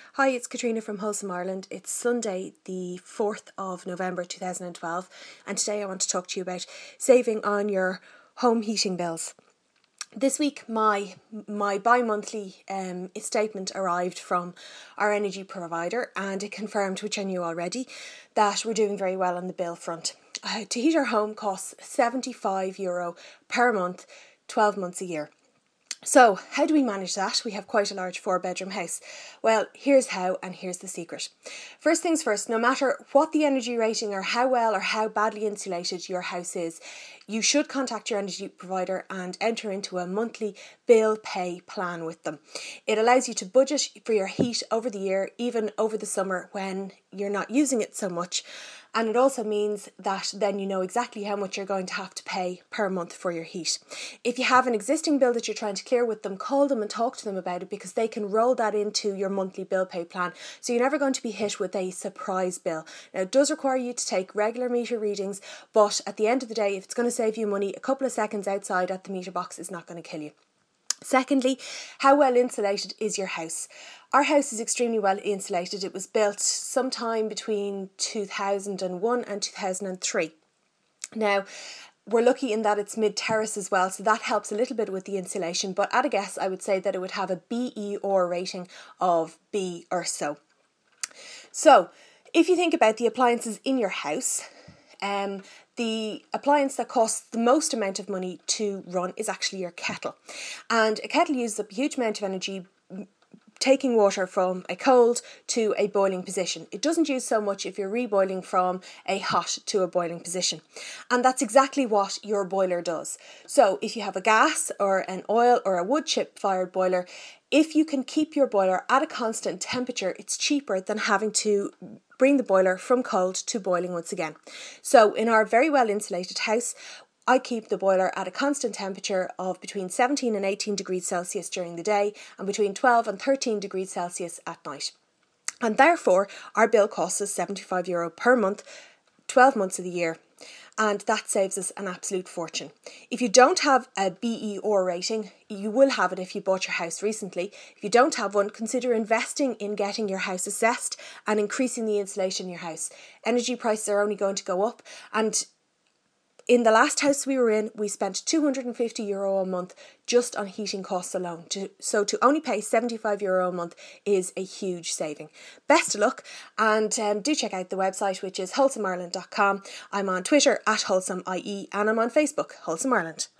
Hi, it's Katrina from Wholesome Ireland. It's Sunday, the 4th of November 2012, and today I want to talk to you about saving on your home heating bills. This week, my bi-monthly statement arrived from our energy provider, and it confirmed, which I knew already, that we're doing very well on the bill front. To heat our home costs €75 per month, 12 months a year. So, how do we manage that? We have quite a large 4-bedroom house. Well, here's how, and here's the secret. First things first, no matter what the energy rating or how well or how badly insulated your house is, you should contact your energy provider and enter into a monthly bill pay plan with them. It allows you to budget for your heat over the year, even over the summer when you're not using it so much. And it also means that then you know exactly how much you're going to have to pay per month for your heat. If you have an existing bill that you're trying to clear with them, call them and talk to them about it, because they can roll that into your monthly bill pay plan. So you're never going to be hit with a surprise bill. Now, it does require you to take regular meter readings, but at the end of the day, if it's going to save you money, a couple of seconds outside at the meter box is not going to kill you. Secondly, how well insulated is your house? Our house is extremely well insulated. It was built sometime between 2001 and 2003. Now, we're lucky in that it's mid-terrace as well, so that helps a little bit with the insulation, but at a guess, I would say that it would have a BER rating of B or so. So, if you think about the appliances in your house, the appliance that costs the most amount of money to run is actually your kettle. And a kettle uses up a huge amount of energy taking water from a cold to a boiling position. It doesn't use so much if you're reboiling from a hot to a boiling position. And that's exactly what your boiler does. So if you have a gas or an oil or a wood chip fired boiler, if you can keep your boiler at a constant temperature, it's cheaper than having to bring the boiler from cold to boiling once again. So in our very well insulated house, I keep the boiler at a constant temperature of between 17 and 18 degrees Celsius during the day and between 12 and 13 degrees Celsius at night. And therefore, our bill costs us €75 per month, 12 months of the year. And that saves us an absolute fortune. If you don't have a BER rating, you will have it if you bought your house recently. If you don't have one, consider investing in getting your house assessed and increasing the insulation in your house. Energy prices are only going to go up, and in the last house we were in, we spent €250 a month just on heating costs alone. So to only pay €75 a month is a huge saving. Best of luck, and do check out the website, which is wholesomeireland.com. I'm on Twitter @wholesomeiE, and I'm on Facebook, Wholesome Ireland.